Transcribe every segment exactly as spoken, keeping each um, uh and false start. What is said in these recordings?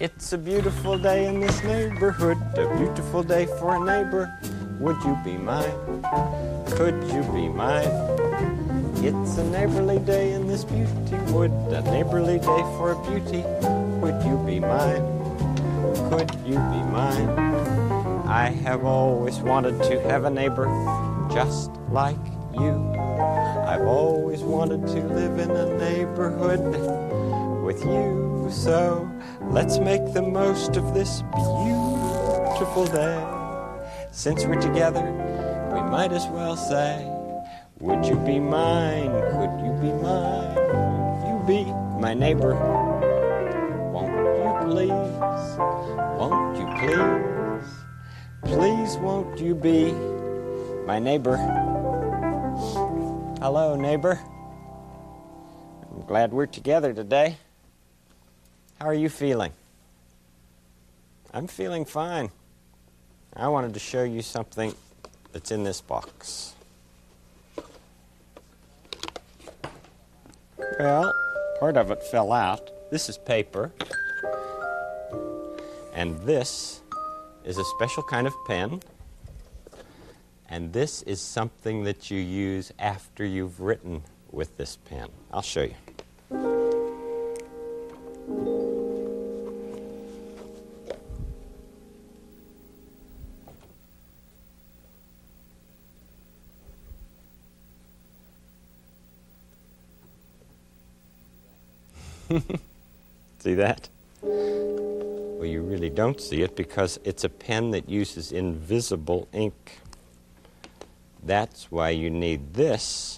It's a beautiful day in this neighborhood, a beautiful day for a neighbor. Would you be mine? Could you be mine? It's a neighborly day in this beauty wood, a neighborly day for a beauty. Would you be mine? Could you be mine? I have always wanted to have a neighbor just like you. I've always wanted to live in a neighborhood with you. So let's make the most of this beautiful day. Since we're together, we might as well say, would you be mine? Could you be mine? Would you be my neighbor? Won't you please? Won't you please? Please won't you be my neighbor? Hello, neighbor. I'm glad we're together today. How are you feeling? I'm feeling fine. I wanted to show you something that's in this box. Well, part of it fell out. This is paper. And this is a special kind of pen. And this is something that you use after you've written with this pen. I'll show you. See that? Well, you really don't see it because it's a pen that uses invisible ink. That's why you need this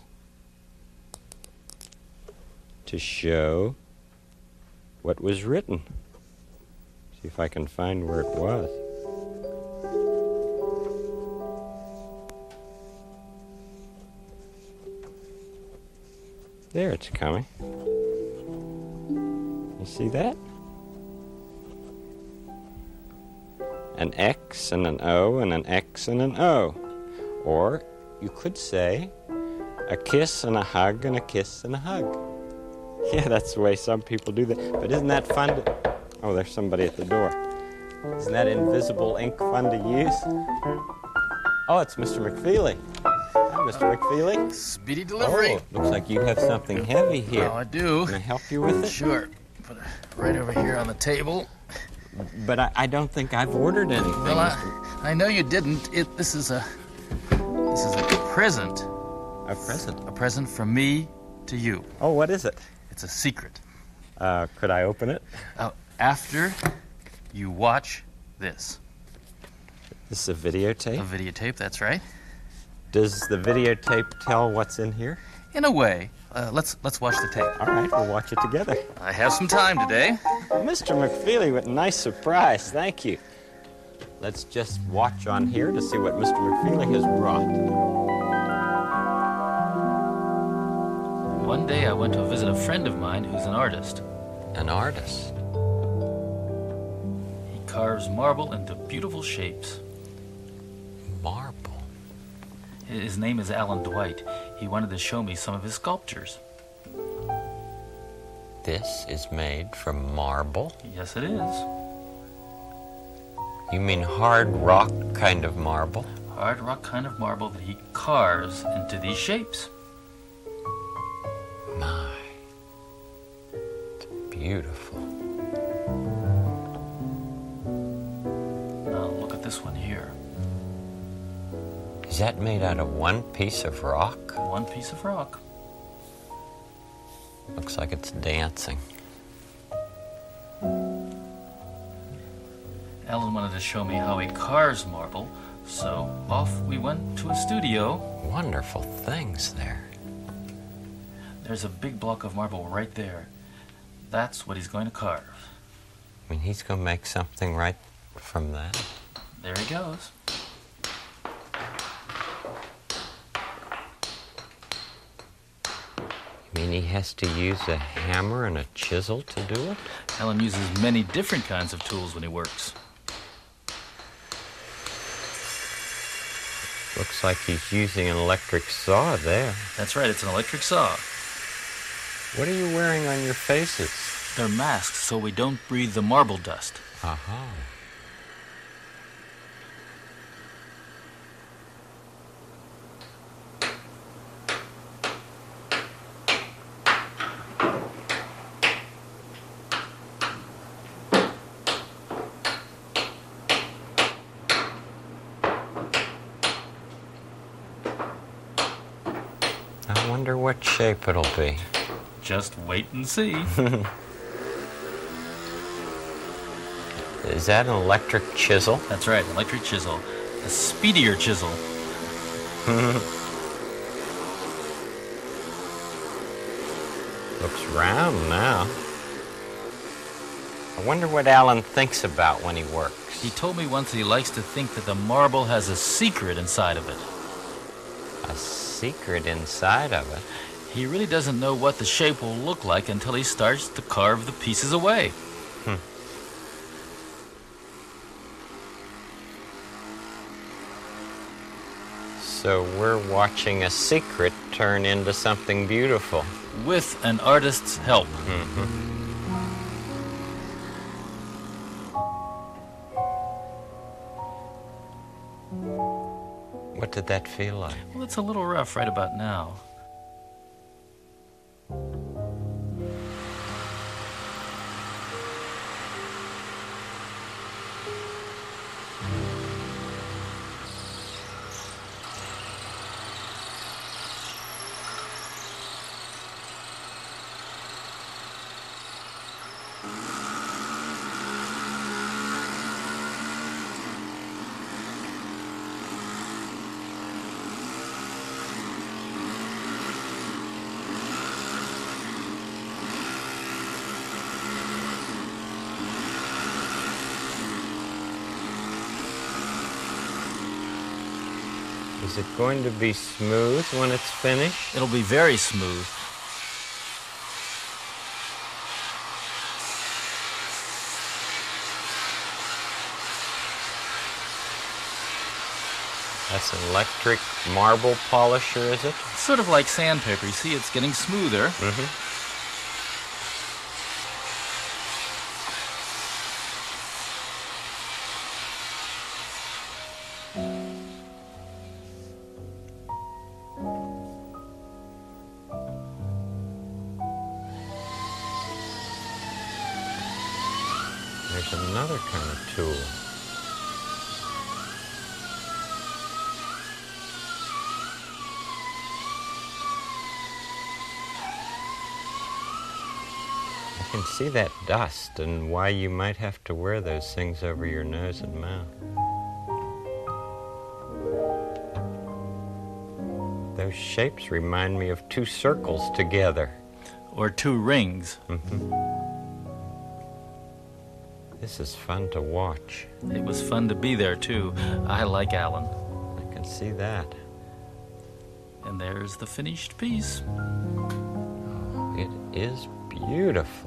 to show what was written. See if I can find where it was. There, it's coming. You see that? An X and an O and an X and an O. Or you could say a kiss and a hug and a kiss and a hug. Yeah, that's the way some people do that. But isn't that fun to... Oh, there's somebody at the door. Isn't that invisible ink fun to use? Oh, it's Mister McFeely. Hi, Mister McFeely. Speedy delivery. Oh, looks like you have something heavy here. Oh, I do. Can I help you with it? Sure. Put it right over here on the table. But I, I don't think I've ordered anything. Well, I, I know you didn't. It, this is a this is a present. A present? A present from me to you. Oh, what is it? It's a secret. Uh, could I open it? Uh, after you watch this. This is a videotape? A videotape, that's right. Does the videotape tell what's in here? In a way. Uh, let's let's watch the tape. All right, we'll watch it together. I have some time today. Mister McFeely, what a nice surprise. Thank you. Let's just watch on here to see what Mister McFeely has brought. One day I went to visit a friend of mine who's an artist. An artist? He carves marble into beautiful shapes. Marble? His name is Alan Dwight. He wanted to show me some of his sculptures. This is made from marble? Yes, it is. You mean hard rock kind of marble? Hard rock kind of marble that he carves into these shapes. My, it's beautiful. Now look at this one here. Is that made out of one piece of rock? One piece of rock. Looks like it's dancing. Alan wanted to show me how he carves marble, so off we went to a studio. Wonderful things there. There's a big block of marble right there. That's what he's going to carve. I mean, he's going to make something right from that. There he goes. You mean he has to use a hammer and a chisel to do it? Alan uses many different kinds of tools when he works. Looks like he's using an electric saw there. That's right, it's an electric saw. What are you wearing on your faces? They're masked so we don't breathe the marble dust. Aha. I wonder what shape it'll be. Just wait and see. Is that an electric chisel? That's right, electric chisel. A speedier chisel. Looks round now. I wonder what Alan thinks about when he works. He told me once that he likes to think that the marble has a secret inside of it. A secret inside of it? He really doesn't know what the shape will look like until he starts to carve the pieces away. Hmm. So we're watching a secret turn into something beautiful. With an artist's help. Mm-hmm. What did that feel like? Well, it's a little rough right about now. Is it going to be smooth when it's finished? It'll be very smooth. That's an electric marble polisher, is it? It's sort of like sandpaper. You see, it's getting smoother. Mm-hmm. There's another kind of tool. I can see that dust and why you might have to wear those things over your nose and mouth. Those shapes remind me of two circles together. Or two rings. Mm-hmm. This is fun to watch. It was fun to be there, too. I like Alan. I can see that. And there's the finished piece. Oh, it is beautiful.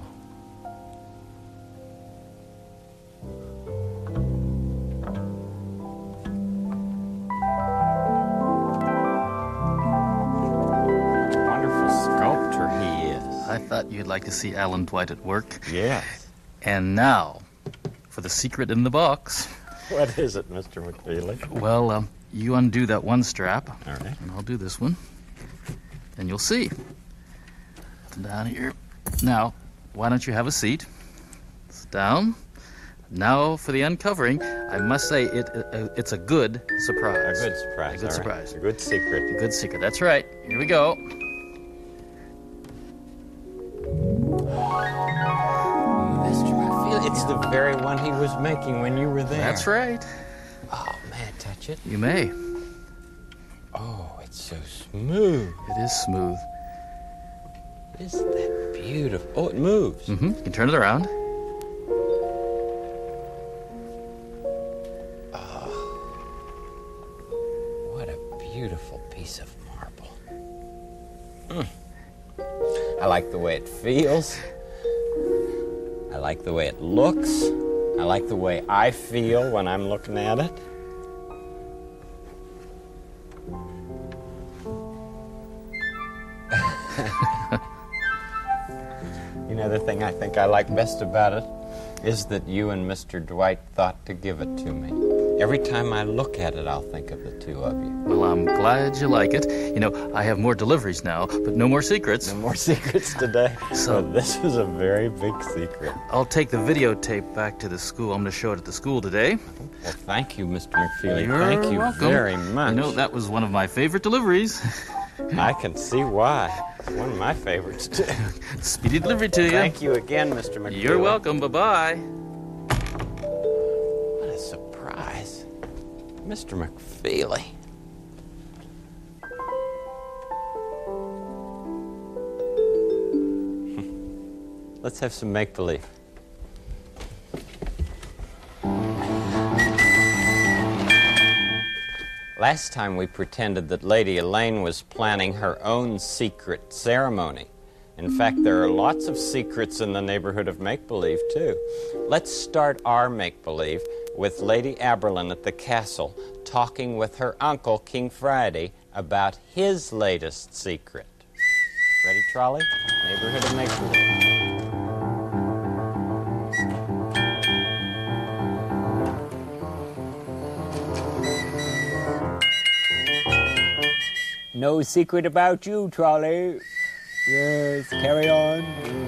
Wonderful sculptor he is. I thought you'd like to see Alan Dwight at work. Yes. And now, for the secret in the box. What is it, Mister McFeely? Well, um, you undo that one strap. All right. And I'll do this one. And you'll see. Down here. Now, why don't you have a seat? Sit down. Now for the uncovering. I must say it uh, it's a good surprise. A good surprise. A good all surprise. Right. A good secret. A good secret. That's right. Here we go. Mister McFeely, it's the very one he was making when you were there. That's right. Oh, may I touch it? You may. Oh, it's so smooth. It is smooth. Isn't that beautiful? Oh, it moves. Mm-hmm. You can turn it around. What a beautiful piece of marble. Mm. I like the way it feels. I like the way it looks. I like the way I feel when I'm looking at it. You know, other thing I think I like best about it is that you and Mister Dwight thought to give it to me. Every time I look at it, I'll think of the two of you. Well, I'm glad you like it. You know, I have more deliveries now, but no more secrets. No more secrets today. So- So this is a very big secret. I'll take the videotape back to the school. I'm going to show it at the school today. Well, thank you, Mister McFeely. You're thank you welcome. very much. You know, that was one of my favorite deliveries. I can see why. It's one of my favorites, too. Speedy delivery to you. Thank you again, Mister McFeely. You're welcome. Bye-bye. What a surprise. Mister McFeely. Let's have some make-believe. Last time we pretended that Lady Elaine was planning her own secret ceremony. In fact, there are lots of secrets in the neighborhood of make-believe, too. Let's start our make-believe with Lady Aberlin at the castle talking with her uncle, King Friday, about his latest secret. Ready, Trolley? Neighborhood of make-believe. No secret about you, Trolley. Yes, carry on.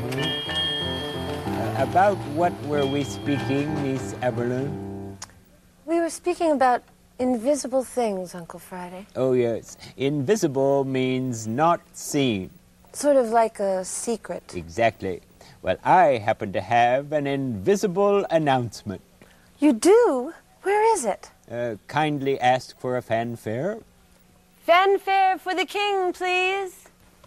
Mhm. Uh, about what were we speaking, Miss Aberlin? We were speaking about invisible things, Uncle Friday. Oh, yes. Invisible means not seen. Sort of like a secret. Exactly. Well, I happen to have an invisible announcement. You do? Where is it? Uh, kindly ask for a fanfare. Fanfare for the king, please.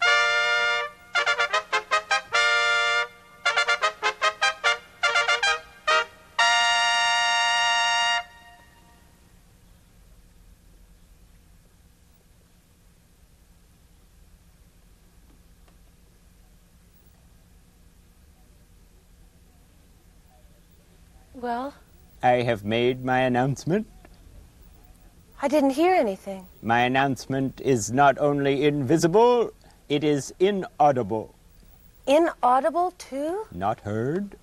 Well, I have made my announcement. I didn't hear anything. My announcement is not only invisible, it is inaudible. Inaudible, too? Not heard.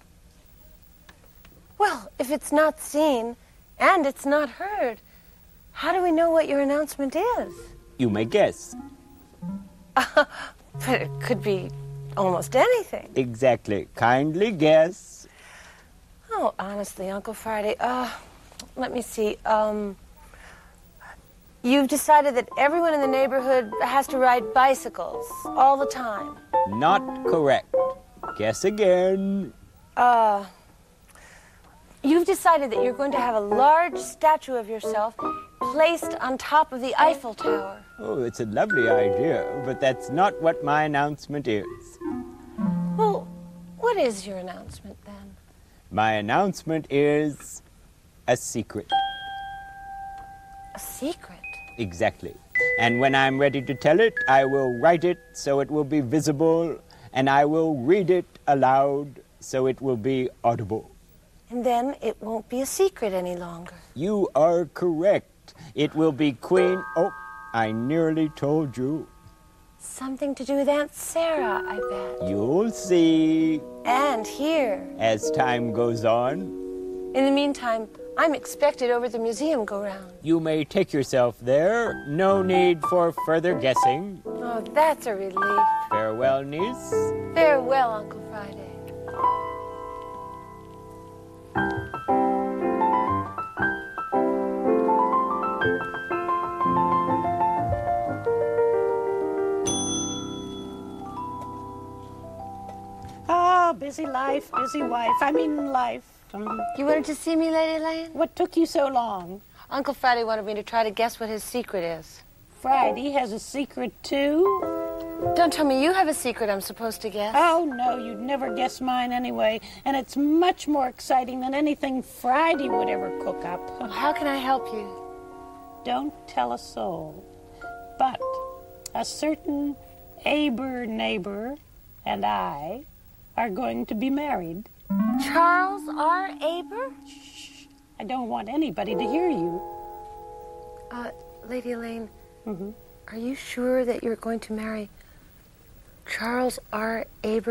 Well, if it's not seen and it's not heard, how do we know what your announcement is? You may guess. But it could be almost anything. Exactly. Kindly guess. Oh, honestly, Uncle Friday, uh, let me see. Um, you've decided that everyone in the neighborhood has to ride bicycles all the time. Not correct. Guess again. Uh, you've decided that you're going to have a large statue of yourself placed on top of the Eiffel Tower. Oh, it's a lovely idea, but that's not what my announcement is. Well, what is your announcement then? My announcement is a secret. A secret? Exactly. And when I'm ready to tell it, I will write it so it will be visible, and I will read it aloud so it will be audible. And then it won't be a secret any longer. You are correct. It will be Queen... Oh, I nearly told you. Something to do with Aunt Sarah, I bet. You'll see And here. as time goes on. In the meantime, I'm expected over at the museum go-round. You may take yourself there. No need for further guessing. Oh, that's a relief. Farewell, niece. Farewell, Uncle Friday. Oh, busy life, busy wife. I mean life. Um, You wanted to see me, Lady Lane? what took you so long? Uncle Friday wanted me to try to guess what his secret is. Friday has a secret too? Don't tell me you have a secret I'm supposed to guess. Oh, no, you'd never guess mine anyway. And it's much more exciting than anything Friday would ever cook up. How can I help you? Don't tell a soul. But a certain Aber neighbor and I are going to be married. Charles R. Aber? I don't want anybody to hear you. Uh, Lady Elaine, Mm-hmm. are you sure that you're going to marry Charles R. Aber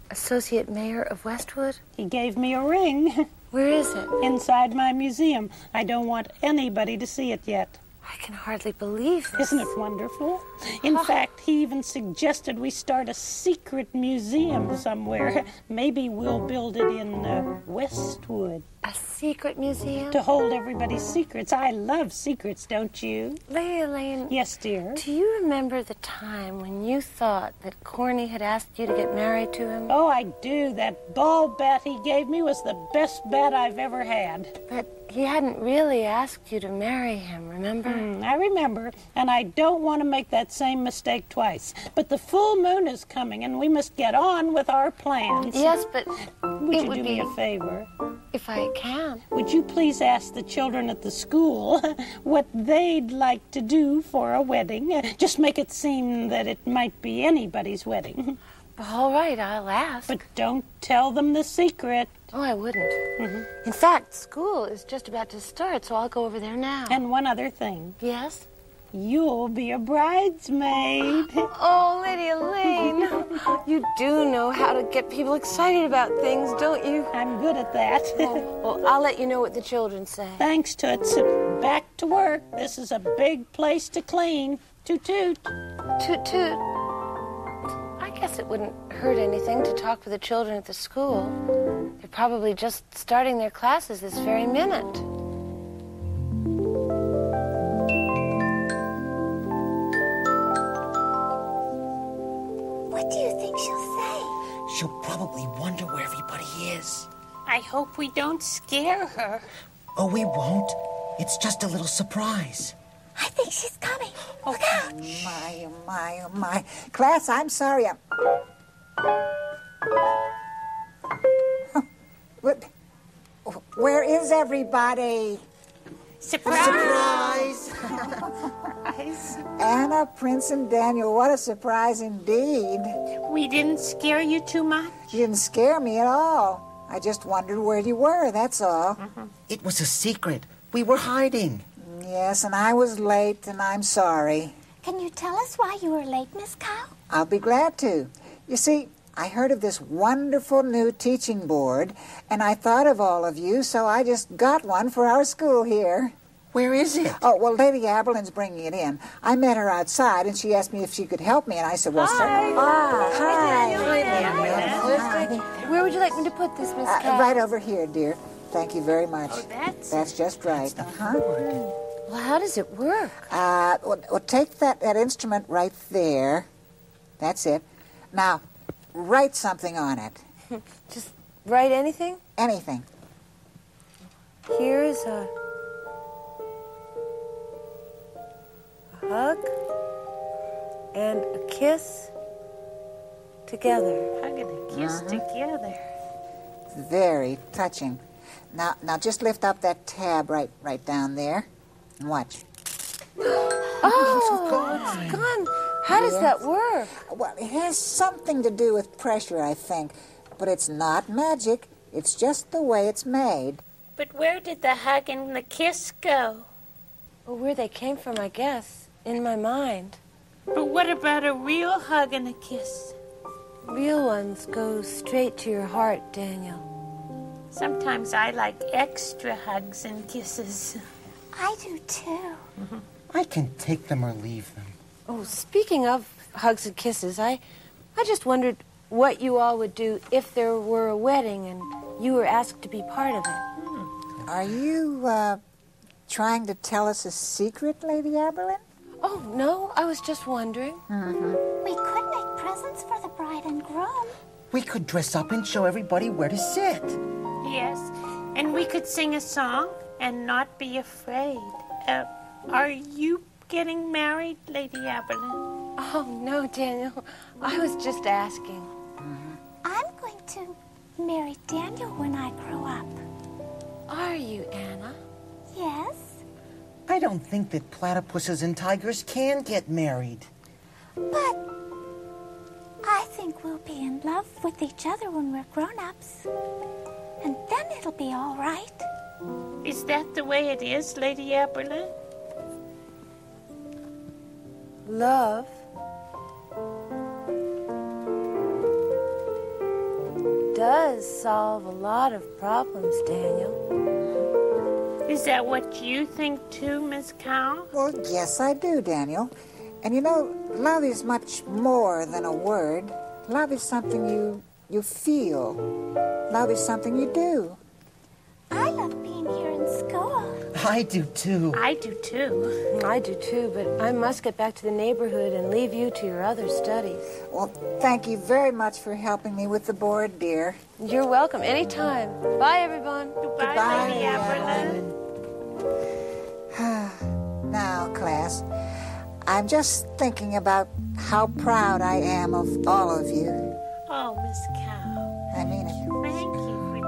associate mayor of Westwood? He gave me a ring Where is it? inside my museum. I don't want anybody to see it yet. I can hardly believe this. Isn't it wonderful? In fact, he even suggested we start a secret museum somewhere. Maybe we'll build it in uh, Westwood A secret museum? to hold everybody's secrets. I love secrets, don't you? Lady Elaine, Yes, dear. do you remember the time when you thought that Corny had asked you to get married to him? Oh, I do. That ball bat he gave me was the best bat I've ever had. But he hadn't really asked you to marry him, remember? Hmm, I remember, and I don't want to make that same mistake twice. But the full moon is coming, and we must get on with our plans. Yes, but Would it you would do be me a favor? if I can. Would you please ask the children at the school what they'd like to do for a wedding? Just make it seem that it might be anybody's wedding. All right, I'll ask. But don't tell them the secret. Oh, I wouldn't. In fact, school is just about to start, so I'll go over there now. And one other thing. Yes? You'll be a bridesmaid. Oh, Lady Elaine, you do know how to get people excited about things, don't you? I'm good at that. Well, I'll let you know what the children say. Thanks, Toots. Back to work. This is a big place to clean. Toot toot. Toot toot. I guess it wouldn't hurt anything to talk with the children at the school. They're probably just starting their classes this very minute. What do you think she'll say? She'll probably wonder where everybody is. I hope we don't scare her. Oh, we won't. It's just a little surprise. I think she's coming. Look out. My, oh my, oh my. Class, I'm sorry. I'm... Huh. What? Where is everybody? Surprise! Surprise! Anna, Prince, and Daniel, what a surprise indeed. We didn't scare you too much? You didn't scare me at all. I just wondered where you were, that's all. Mm-hmm. It was a secret. We were hiding. Yes, and I was late, and I'm sorry. Can you tell us why you were late, Miss Cow? I'll be glad to. You see, I heard of this wonderful new teaching board, and I thought of all of you, so I just got one for our school here. Where is it? Oh, well, Lady Aberlin's bringing it in. I met her outside, and she asked me if she could help me, and I said, well, certainly. Ah, hi. Hi. Where would you like me to put this, Miss Uh, Cow? right over here, dear. Thank you very much. Oh, that's... That's just right. Uh-huh. Well, how does it work? Uh, well, well, take that, that instrument right there. That's it. Now, write something on it. Just write anything? Anything. Here's a, a hug and a kiss together. Hug and a kiss together. Very touching. Now, now just lift up that tab right, right down there, and watch. Oh, it's gone. How does that work? Well, it has something to do with pressure, I think, but it's not magic. It's just the way it's made. But where did the hug and the kiss go? Well, where they came from, I guess, in my mind. But what about a real hug and a kiss? Real ones go straight to your heart, Daniel. Sometimes I like extra hugs and kisses. I do too. I can take them or leave them. Oh, speaking of hugs and kisses, I, I just wondered what you all would do if there were a wedding and you were asked to be part of it. Are you, uh, trying to tell us a secret, Lady Aberlin? Oh, no, I was just wondering. We could make presents for the bride and groom. We could dress up and show everybody where to sit. Yes, and we could sing a song and not be afraid. Uh, are you getting married, Lady Aberlin? Oh, no, Daniel. I was just asking. I'm going to marry Daniel when I grow up. Are you, Anna? Yes? I don't think that platypuses and tigers can get married. But I think we'll be in love with each other when we're grown-ups. And then it'll be all right. Is that the way it is, Lady Aberlin? Love does solve a lot of problems, Daniel. Is that what you think too, Miss Cow? Well, yes, I do, Daniel. And you know, love is much more than a word. Love is something you you feel. Love is something you do. I love being here in school. I do too. I do too. I do too, but I must get back to the neighborhood and leave you to your other studies. Well, thank you very much for helping me with the board, dear. You're welcome. Anytime. Bye, everyone. Goodbye, Goodbye, Lady Evelyn. Now, class, I'm just thinking about how proud I am of all of you. Oh, Miss Cow. I mean it. Thank you for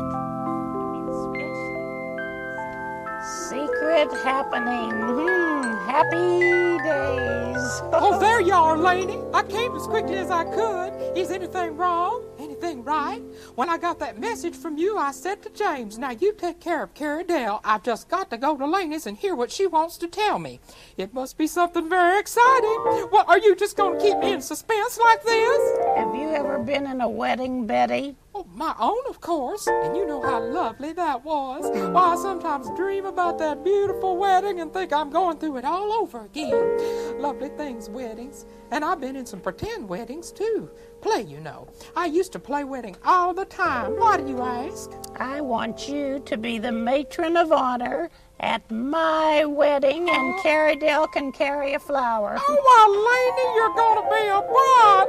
that. I mean, secret happening. Hmm, happy days. Oh, there you are, lady. I came as quickly as I could. Is anything wrong? Anything right? When I got that message from you, I said to James, now you take care of Carrie Dale. I've just got to go to Laney's and hear what she wants to tell me. It must be something very exciting. What, are you just going to keep me in suspense like this? Have you ever been in a wedding, Betty? Oh, my own, of course. And you know how lovely that was. Why, I sometimes dream about that beautiful wedding and think I'm going through it all over again. Lovely things, weddings. And I've been in some pretend weddings, too. Play, you know. I used to play wedding all the time. Why do you ask? I want you to be the matron of honor at my wedding, and Carrie Dale can carry a flower. Oh, well, Laney, you're going to be a bride.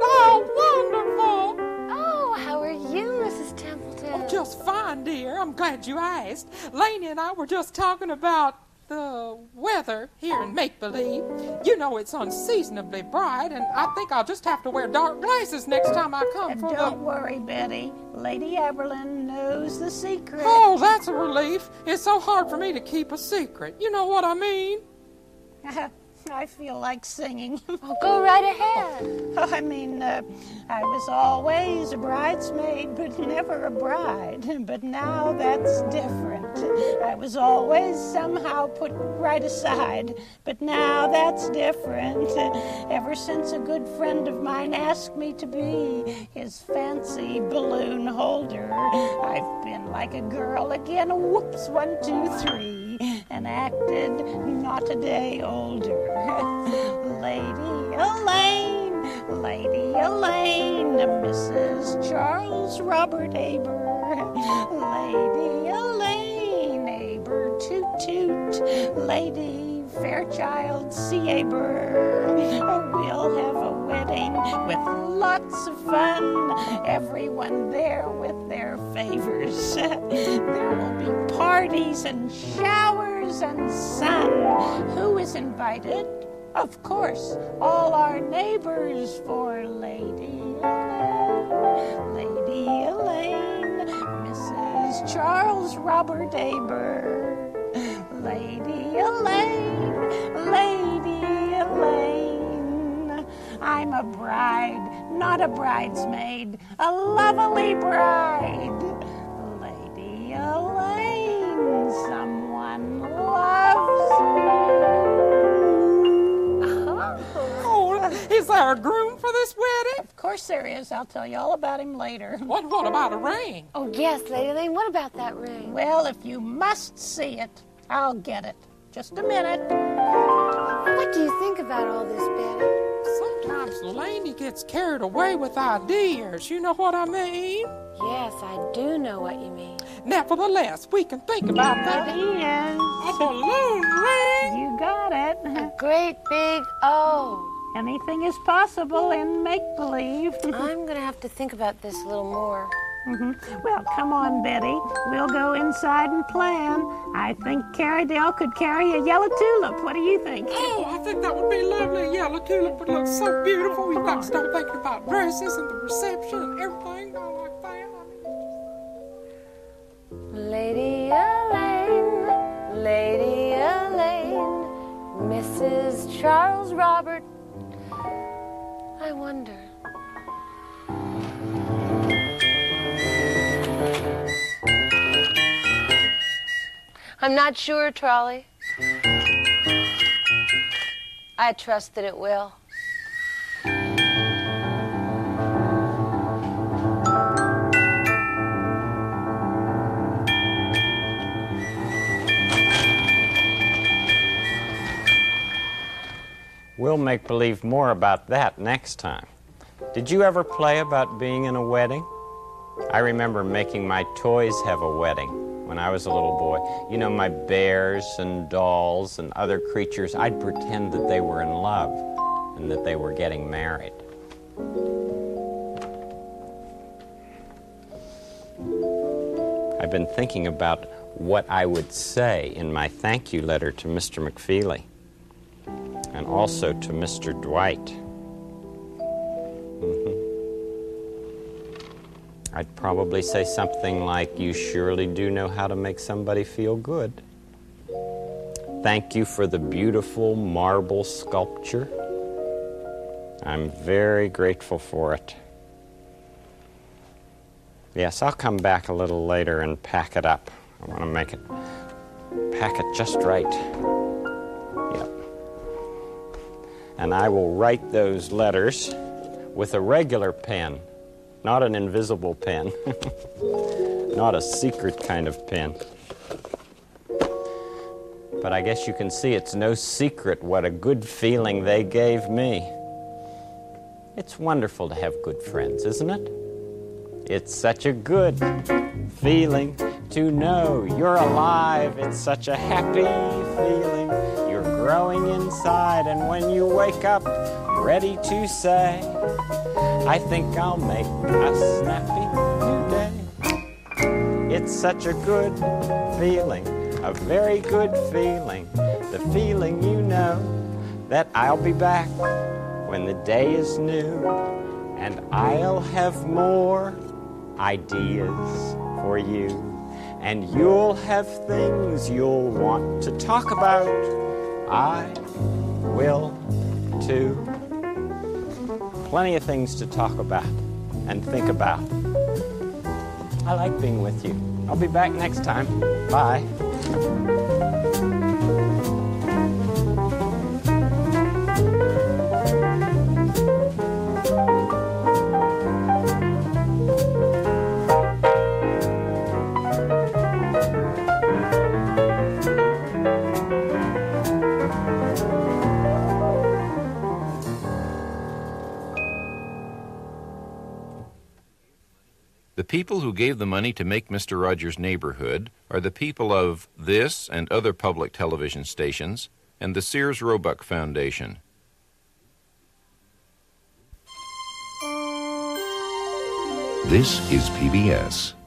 Oh, wonderful. Oh, how are you, Missus Templeton? Oh, just fine, dear. I'm glad you asked. Laney and I were just talking about the weather here in Make-Believe. You know it's unseasonably bright, and I think I'll just have to wear dark glasses next time I come And for don't the... worry, Betty. Lady Evelyn knows the secret. Oh, that's a relief. It's so hard for me to keep a secret. You know what I mean? I feel like singing. Oh, go right ahead. I mean, uh, I was always a bridesmaid, but never a bride. But now that's different. I was always somehow put right aside, but now that's different. Ever since a good friend of mine asked me to be his fancy balloon holder, I've been like a girl again. Whoops, one, two, three. And acted not a day older. Lady Elaine, Lady Elaine, Missus Charles Robert Aber. Lady Elaine, Aber toot toot. Lady Fairchild C. Aber. We'll have a wedding with lots of fun. Everyone there with their favors. There will be parties and showers and sun. Who is invited? Of course, all our neighbors for Lady Elaine. Lady Elaine, Missus Charles Robert Aber. Lady Elaine, Lady Elaine. I'm a bride, not a bridesmaid, a lovely bride. Lady Elaine, someone loves Oh, is there a groom for this wedding? Of course there is. I'll tell you all about him later. What, what about a ring? Oh, yes, Lady Elaine. What about that ring? Well, if you must see it, I'll get it. Just a minute. What do you think about all this, Betty? Sometimes Laney gets carried away with ideas. You know what I mean? Yes, I do know what you mean. Nevertheless, we can think about that. It is. A balloon ring? You got it. A great big O. Anything is possible in make-believe. I'm going to have to think about this a little more. Mm-hmm. Well, come on, Betty. We'll go inside and plan. I think Carrie Dale could carry a yellow tulip. What do you think? Oh, I think that would be lovely. A yellow tulip would look so beautiful. We've got to start thinking about dresses and the reception and everything like that. Lady Elaine, Lady Elaine, Missus Charles Robert. I wonder. I'm not sure, Trolley. I trust that it will. We'll make believe more about that next time. Did you ever play about being in a wedding? I remember making my toys have a wedding when I was a little boy. You know, my bears and dolls and other creatures, I'd pretend that they were in love and that they were getting married. I've been thinking about what I would say in my thank you letter to Mister McFeely and also to Mister Dwight. Mm-hmm. I'd probably say something like, you surely do know how to make somebody feel good. Thank you for the beautiful marble sculpture. I'm very grateful for it. Yes, I'll come back a little later and pack it up. I want to make it, pack it just right. Yep. And I will write those letters with a regular pen, not an invisible pen, not a secret kind of pen. But I guess you can see it's no secret what a good feeling they gave me. It's wonderful to have good friends, isn't it? It's such a good feeling to know you're alive. It's such a happy feeling. You're growing inside, and when you wake up ready to say, I think I'll make a snappy new day. It's such a good feeling, a very good feeling, the feeling you know that I'll be back when the day is new, and I'll have more ideas for you, and you'll have things you'll want to talk about. I will too. Plenty of things to talk about and think about. I like being with you. I'll be back next time. Bye. The people who gave the money to make Mister Rogers' Neighborhood are the people of this and other public television stations and the Sears Roebuck Foundation. This is P B S.